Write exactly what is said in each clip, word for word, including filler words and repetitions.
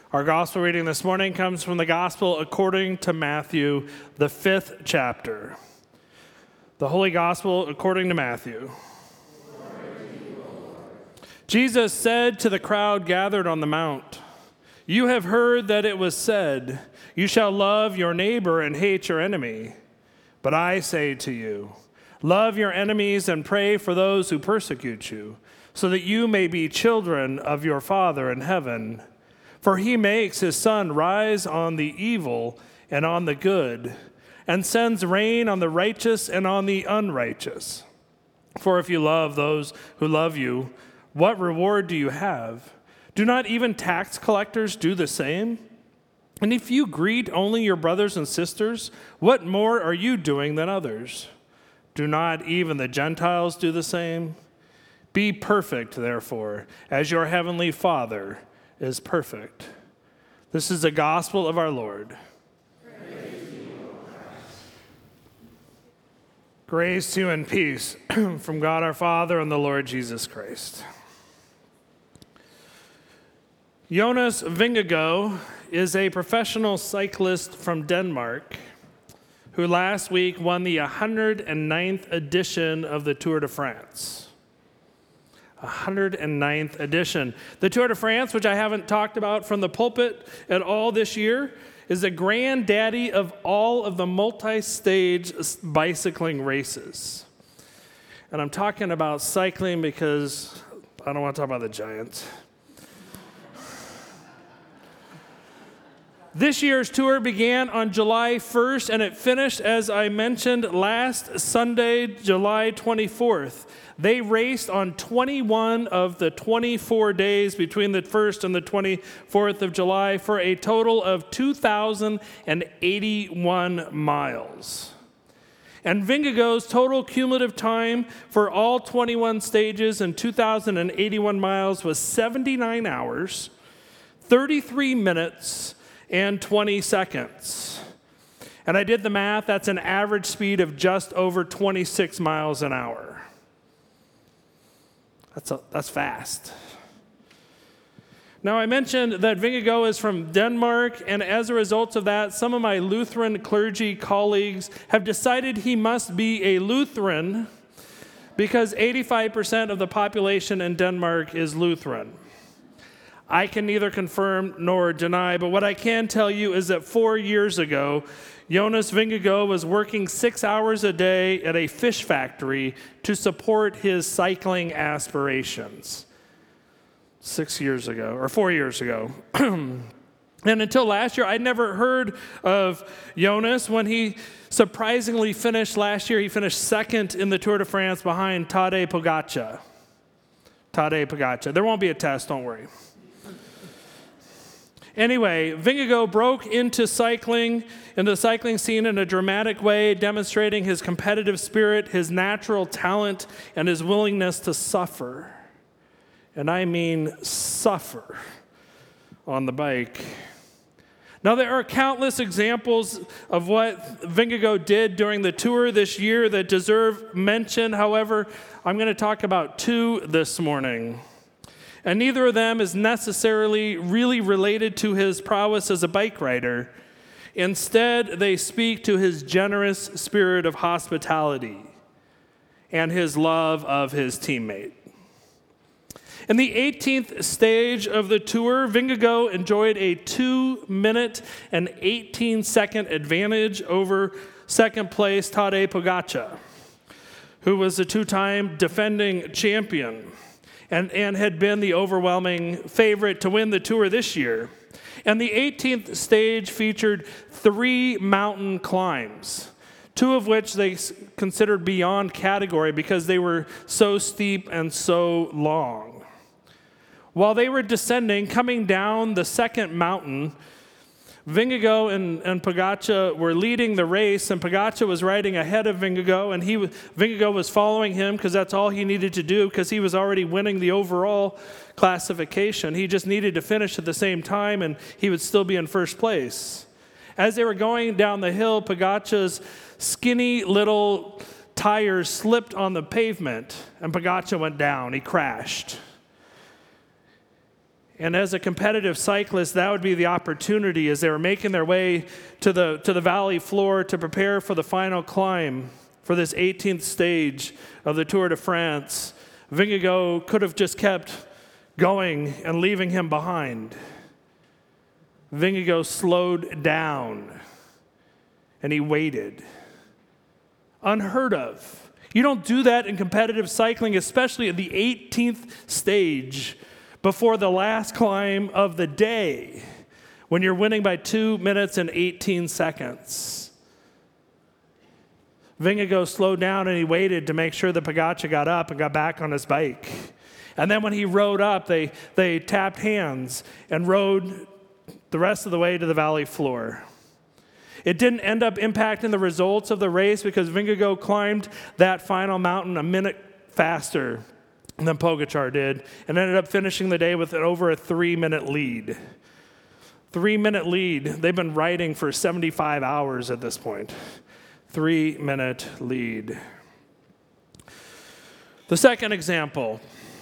Our gospel reading this morning comes from the gospel according to Matthew, the fifth chapter. The Holy Gospel according to Matthew. Jesus said to the crowd gathered on the mount, "You have heard that it was said, 'You shall love your neighbor and hate your enemy.' But I say to you, love your enemies and pray for those who persecute you, so that you may be children of your Father in heaven. For he makes his sun rise on the evil and on the good, and sends rain on the righteous and on the unrighteous. For if you love those who love you, what reward do you have? Do not even tax collectors do the same? And if you greet only your brothers and sisters, what more are you doing than others? Do not even the Gentiles do the same? Be perfect, therefore, as your heavenly Father is perfect." This is the gospel of our Lord. Praise to you, O Christ. Grace to you and peace from God our Father and the Lord Jesus Christ. Jonas Vingegaard is a professional cyclist from Denmark who last week won the one hundred ninth edition of the Tour de France. one hundred ninth edition. The Tour de France, which I haven't talked about from the pulpit at all this year, is the granddaddy of all of the multi-stage bicycling races. And I'm talking about cycling because I don't want to talk about the Giants. This year's tour began on July first, and it finished, as I mentioned, last Sunday, July twenty-fourth. They raced on twenty-one of the twenty-four days between the first and the twenty-fourth of July for a total of two thousand eighty-one miles. And Vingegaard's total cumulative time for all twenty-one stages and two thousand eighty-one miles was seventy-nine hours, thirty-three minutes, and twenty seconds. And I did the math, that's an average speed of just over twenty-six miles an hour. That's, a, that's fast. Now, I mentioned that Vingegaard is from Denmark, and as a result of that, some of my Lutheran clergy colleagues have decided he must be a Lutheran because eighty-five percent of the population in Denmark is Lutheran. I can neither confirm nor deny, but what I can tell you is that four years ago, Jonas Vingegaard was working six hours a day at a fish factory to support his cycling aspirations. Six years ago, or four years ago. And until last year, I'd never heard of Jonas. When he surprisingly finished last year, he finished second in the Tour de France behind Tadej Pogačar. Tadej Pogačar. There won't be a test, don't worry. Anyway, Vingegaard broke into cycling, into the cycling scene in a dramatic way, demonstrating his competitive spirit, his natural talent, and his willingness to suffer. And I mean suffer on the bike. Now, there are countless examples of what Vingegaard did during the tour this year that deserve mention. However, I'm going to talk about two this morning. And neither of them is necessarily really related to his prowess as a bike rider. Instead, they speak to his generous spirit of hospitality and his love of his teammate. In the eighteenth stage of the tour, Vingegaard enjoyed a two minute and eighteen second advantage over second place Tadej Pogačar, who was the two-time defending champion. And, and had been the overwhelming favorite to win the tour this year. And the eighteenth stage featured three mountain climbs, two of which they considered beyond category because they were so steep and so long. While they were descending, coming down the second mountain, Vingegaard and, and Pogačar were leading the race, and Pogačar was riding ahead of Vingegaard, and he Vingegaard was following him because that's all he needed to do because he was already winning the overall classification. He just needed to finish at the same time, and he would still be in first place. As they were going down the hill, Pogačar's skinny little tires slipped on the pavement, and Pogačar went down. He crashed. And as a competitive cyclist, that would be the opportunity as they were making their way to the, to the valley floor to prepare for the final climb for this eighteenth stage of the Tour de France. Vingegaard could have just kept going and leaving him behind. Vingegaard slowed down and he waited. Unheard of. You don't do that in competitive cycling, especially at the eighteenth stage before the last climb of the day, when you're winning by two minutes and eighteen seconds. Vingegaard slowed down and he waited to make sure that Pogačar got up and got back on his bike. And then when he rode up, they, they tapped hands and rode the rest of the way to the valley floor. It didn't end up impacting the results of the race because Vingegaard climbed that final mountain a minute faster than Pogačar did and ended up finishing the day with an over a three-minute lead. Three-minute lead. They've been riding for seventy-five hours at this point. Three-minute lead. The second example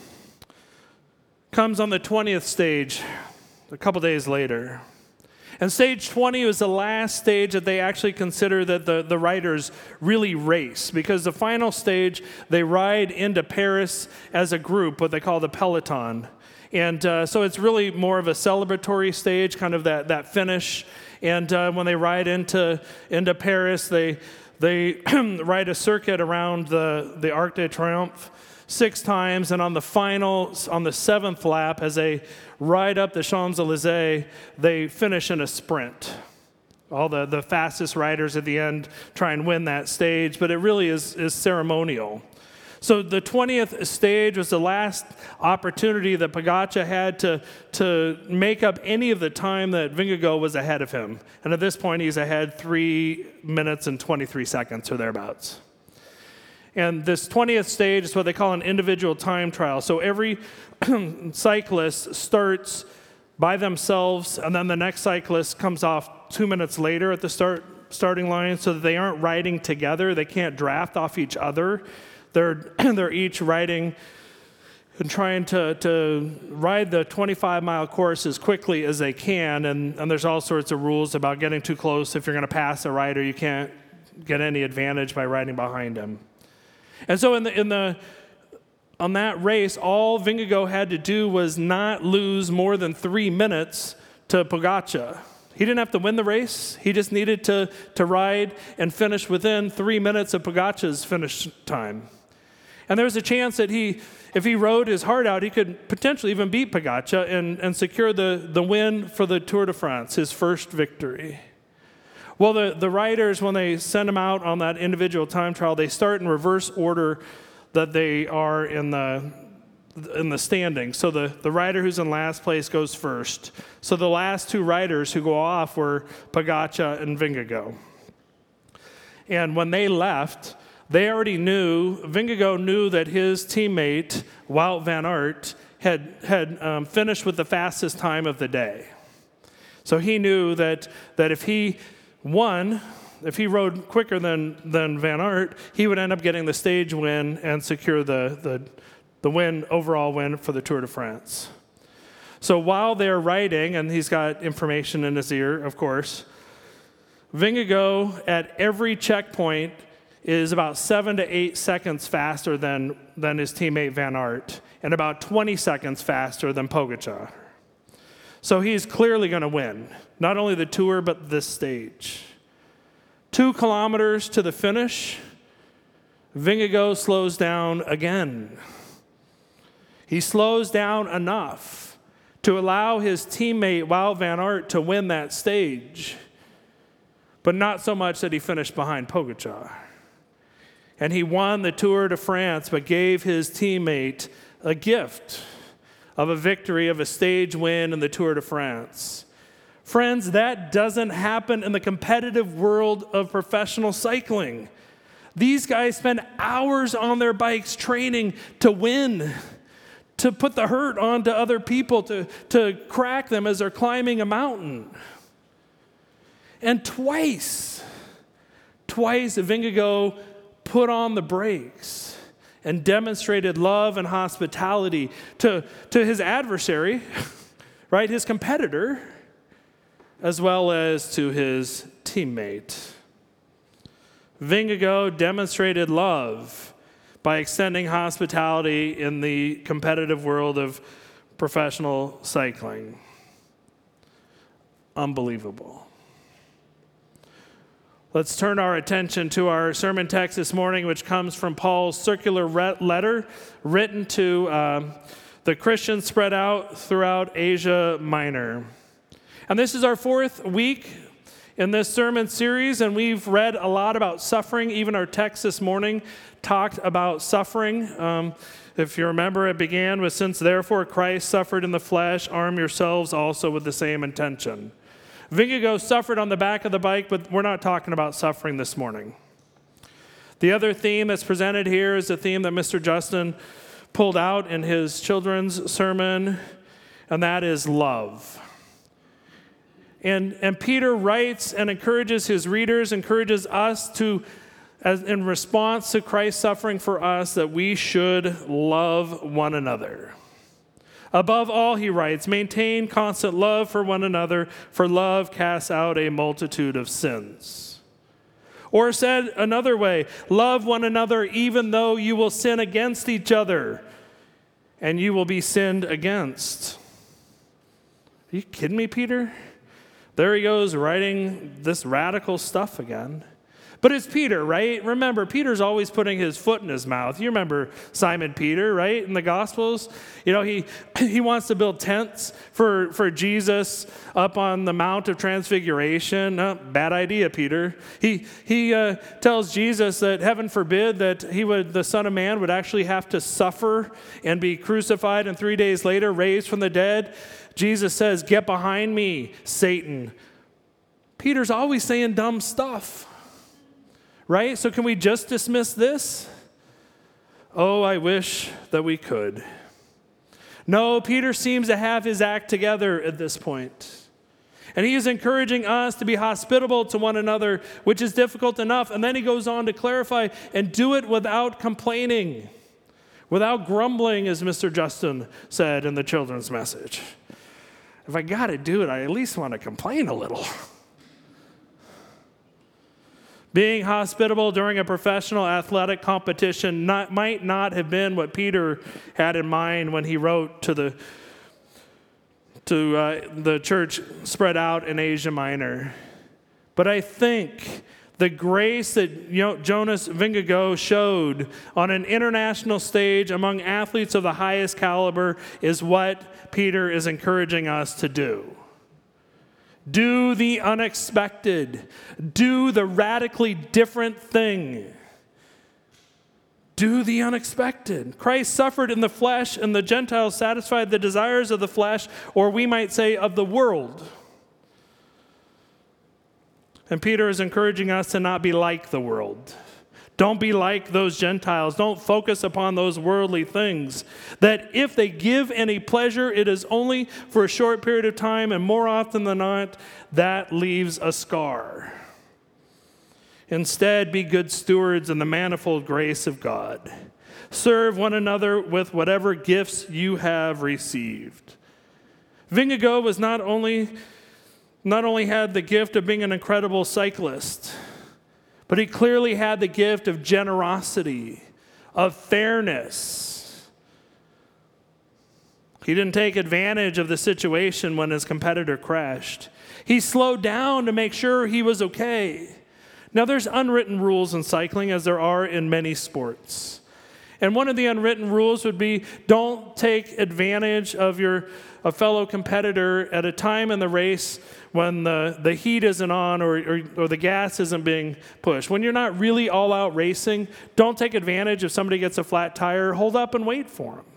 comes on the twentieth stage, a couple days later. And stage twenty was the last stage that they actually consider that the, the riders really race, because the final stage, they ride into Paris as a group, what they call the peloton. And uh, so it's really more of a celebratory stage, kind of that, that finish. And uh, when they ride into, into Paris, they, they ride a circuit around the, the Arc de Triomphe six times, and on the final, on the seventh lap, as they ride up the Champs-Élysées, they finish in a sprint. All the, the fastest riders at the end try and win that stage, but it really is, is ceremonial. So the twentieth stage was the last opportunity that Pogačar had to, to make up any of the time that Vingegaard was ahead of him. And at this point, he's ahead three minutes and twenty-three seconds or thereabouts. And this twentieth stage is what they call an individual time trial. So every cyclist starts by themselves, and then the next cyclist comes off two minutes later at the start starting line, so that they aren't riding together. They can't draft off each other. They're, they're each riding and trying to, to ride the twenty-five mile course as quickly as they can. And, and there's all sorts of rules about getting too close. If you're going to pass a rider, you can't get any advantage by riding behind him. And so in the, in the, on that race, all Vingegaard had to do was not lose more than three minutes to Pogačar. He didn't have to win the race. He just needed to, to ride and finish within three minutes of Pogačar's finish time. And there was a chance that he, if he rode his heart out, he could potentially even beat Pogačar and, and secure the, the win for the Tour de France, his first victory. Well, the, the riders, when they send them out on that individual time trial, they start in reverse order that they are in the in the standings. So the, the rider who's in last place goes first. So the last two riders who go off were Pogačar and Vingegaard. And when they left, they already knew, Vingegaard knew that his teammate, Wout van Aert, had, had um, finished with the fastest time of the day. So he knew that, that if he won, if he rode quicker than, than Van Aert, he would end up getting the stage win and secure the, the, the win, overall win for the Tour de France. So while they're riding, and he's got information in his ear, of course, Vingegaard at every checkpoint is about seven to eight seconds faster than, than his teammate Van Aert, and about twenty seconds faster than Pogačar. So he's clearly going to win, not only the Tour, but this stage. Two kilometers to the finish, Vingegaard slows down again. He slows down enough to allow his teammate Wout van Aert to win that stage, but not so much that he finished behind Pogačar. And he won the Tour de France, but gave his teammate a gift of a victory, of a stage win in the Tour de France. Friends, that doesn't happen in the competitive world of professional cycling. These guys spend hours on their bikes training to win, to put the hurt onto other people, to, to crack them as they're climbing a mountain. And twice, twice Vingegaard put on the brakes and demonstrated love and hospitality to, to his adversary, right? His competitor, as well as to his teammate. Vingegaard demonstrated love by extending hospitality in the competitive world of professional cycling. Unbelievable. Let's turn our attention to our sermon text this morning, which comes from Paul's circular re- letter written to um, the Christians spread out throughout Asia Minor. And this is our fourth week in this sermon series, and we've read a lot about suffering. Even our text this morning talked about suffering. Um, if you remember, it began with, "Since therefore Christ suffered in the flesh, arm yourselves also with the same intention." Vingegaard suffered on the back of the bike, but we're not talking about suffering this morning. The other theme that's presented here is a theme that Mister Justin pulled out in his children's sermon, and that is love. And, and Peter writes and encourages his readers, encourages us to, as in response to Christ's suffering for us, that we should love one another. Above all, he writes, maintain constant love for one another, for love casts out a multitude of sins. Or said another way, love one another even though you will sin against each other, and you will be sinned against. Are you kidding me, Peter? There he goes writing this radical stuff again. But it's Peter, right? Remember, Peter's always putting his foot in his mouth. You remember Simon Peter, right, in the Gospels? You know, he he wants to build tents for, for Jesus up on the Mount of Transfiguration. Oh, bad idea, Peter. He he uh, tells Jesus that heaven forbid that he would, the Son of Man would actually have to suffer and be crucified and three days later raised from the dead. Jesus says, "Get behind me, Satan." Peter's always saying dumb stuff. Right? So can we just dismiss this? Oh, I wish that we could. No, Peter seems to have his act together at this point. And he is encouraging us to be hospitable to one another, which is difficult enough. And then he goes on to clarify, and do it without complaining, without grumbling, as Mister Justin said in the children's message. If I got to do it, I at least want to complain a little. Being hospitable during a professional athletic competition not, might not have been what Peter had in mind when he wrote to the to uh, the church spread out in Asia Minor. But I think the grace that you know, Jonas Vingegaard showed on an international stage among athletes of the highest caliber is what Peter is encouraging us to do. Do the unexpected. Do the radically different thing. Do the unexpected. Christ suffered in the flesh, and the Gentiles satisfied the desires of the flesh, or we might say of the world. And Peter is encouraging us to not be like the world. Don't be like those Gentiles. Don't focus upon those worldly things. That if they give any pleasure, it is only for a short period of time, and more often than not, that leaves a scar. Instead, be good stewards in the manifold grace of God. Serve one another with whatever gifts you have received. Vingegaard was not only, not only had the gift of being an incredible cyclist, but he clearly had the gift of generosity, of fairness. He didn't take advantage of the situation when his competitor crashed. He slowed down to make sure he was okay. Now, there's unwritten rules in cycling, as there are in many sports. And one of the unwritten rules would be don't take advantage of your a fellow competitor at a time in the race when the, the heat isn't on or, or, or the gas isn't being pushed. When you're not really all out racing, don't take advantage if somebody gets a flat tire. Hold up and wait for them.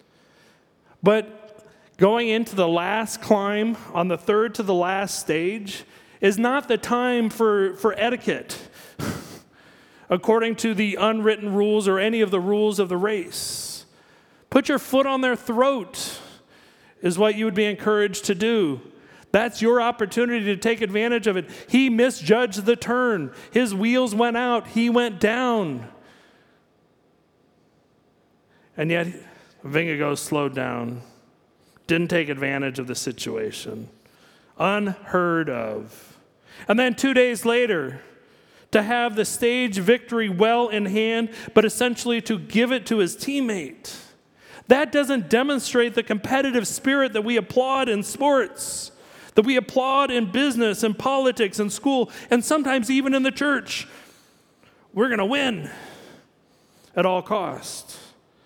But going into the last climb on the third to the last stage is not the time for, for etiquette according to the unwritten rules or any of the rules of the race. Put your foot on their throat is what you would be encouraged to do. That's your opportunity to take advantage of it. He misjudged the turn. His wheels went out. He went down. And yet, Vingegaard slowed down. didn't take advantage of the situation. Unheard of. And then two days later, to have the stage victory well in hand, but essentially to give it to his teammate. That doesn't demonstrate the competitive spirit that we applaud in sports, that we applaud in business and politics and school, and sometimes even in the church. We're going to win at all costs.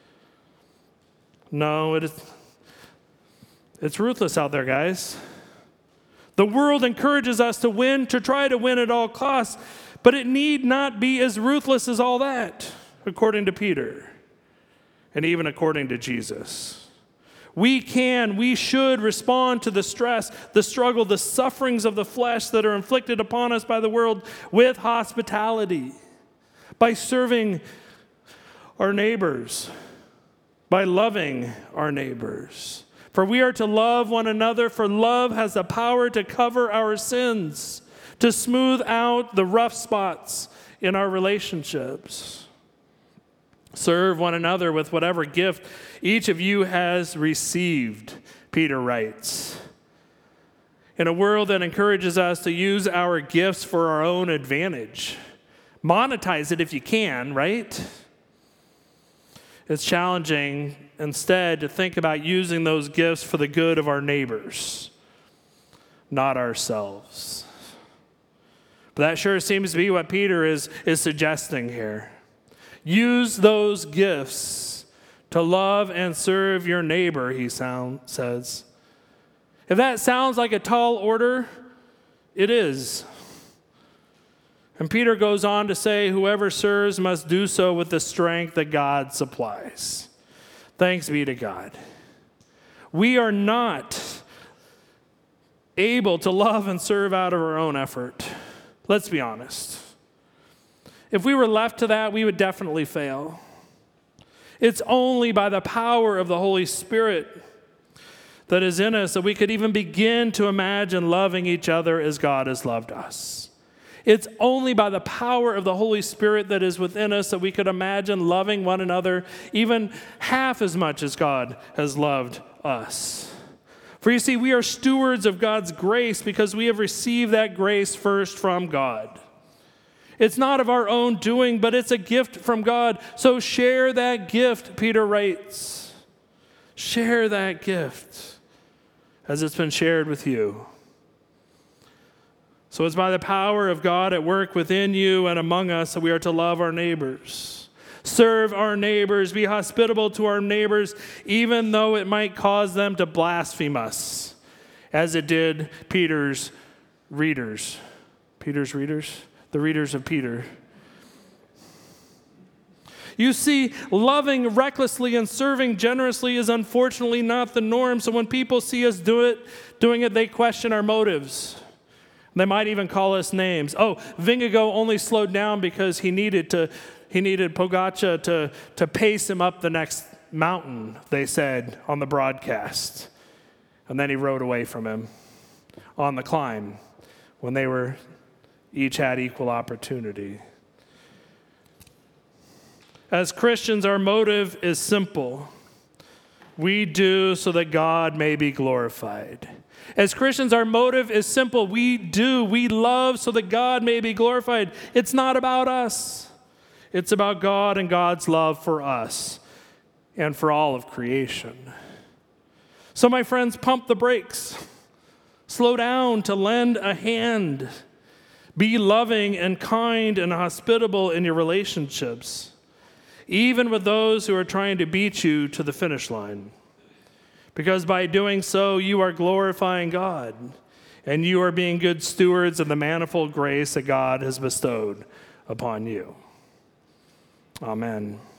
No, it is, it's ruthless out there, guys. The world encourages us to win, to try to win at all costs, but it need not be as ruthless as all that, according to Peter, and even according to Jesus. We can, we should respond to the stress, the struggle, the sufferings of the flesh that are inflicted upon us by the world with hospitality, by serving our neighbors, by loving our neighbors. For we are to love one another, for love has the power to cover our sins, to smooth out the rough spots in our relationships. Serve one another with whatever gift each of you has received, Peter writes. In a world that encourages us to use our gifts for our own advantage, monetize it if you can, right? It's challenging instead to think about using those gifts for the good of our neighbors, not ourselves. But that sure seems to be what Peter is, is suggesting here. Use those gifts to love and serve your neighbor, he sound, says. If that sounds like a tall order, it is. And Peter goes on to say, whoever serves must do so with the strength that God supplies. Thanks be to God. We are not able to love and serve out of our own effort. Let's be honest. If we were left to that, we would definitely fail. It's only by the power of the Holy Spirit that is in us that we could even begin to imagine loving each other as God has loved us. It's only by the power of the Holy Spirit that is within us that we could imagine loving one another even half as much as God has loved us. For you see, we are stewards of God's grace because we have received that grace first from God. It's not of our own doing, but it's a gift from God. So share that gift, Peter writes. Share that gift as it's been shared with you. So it's by the power of God at work within you and among us that we are to love our neighbors. Serve our neighbors, be hospitable to our neighbors, even though it might cause them to blaspheme us, as it did Peter's readers. Peter's readers? The readers of Peter. You see, loving recklessly and serving generously is unfortunately not the norm. So when people see us do it, doing it, they question our motives. They might even call us names. Oh, Vingegaard only slowed down because he needed to. He needed Pogačar to, to pace him up the next mountain, they said on the broadcast. And then he rode away from him on the climb when they were each had equal opportunity. As Christians, our motive is simple. We do so that God may be glorified. As Christians, our motive is simple. We do, we love so that God may be glorified. It's not about us. It's about God and God's love for us and for all of creation. So my friends, pump the brakes. Slow down to lend a hand. Be loving and kind and hospitable in your relationships, even with those who are trying to beat you to the finish line. Because by doing so, you are glorifying God, and you are being good stewards of the manifold grace that God has bestowed upon you. Amen.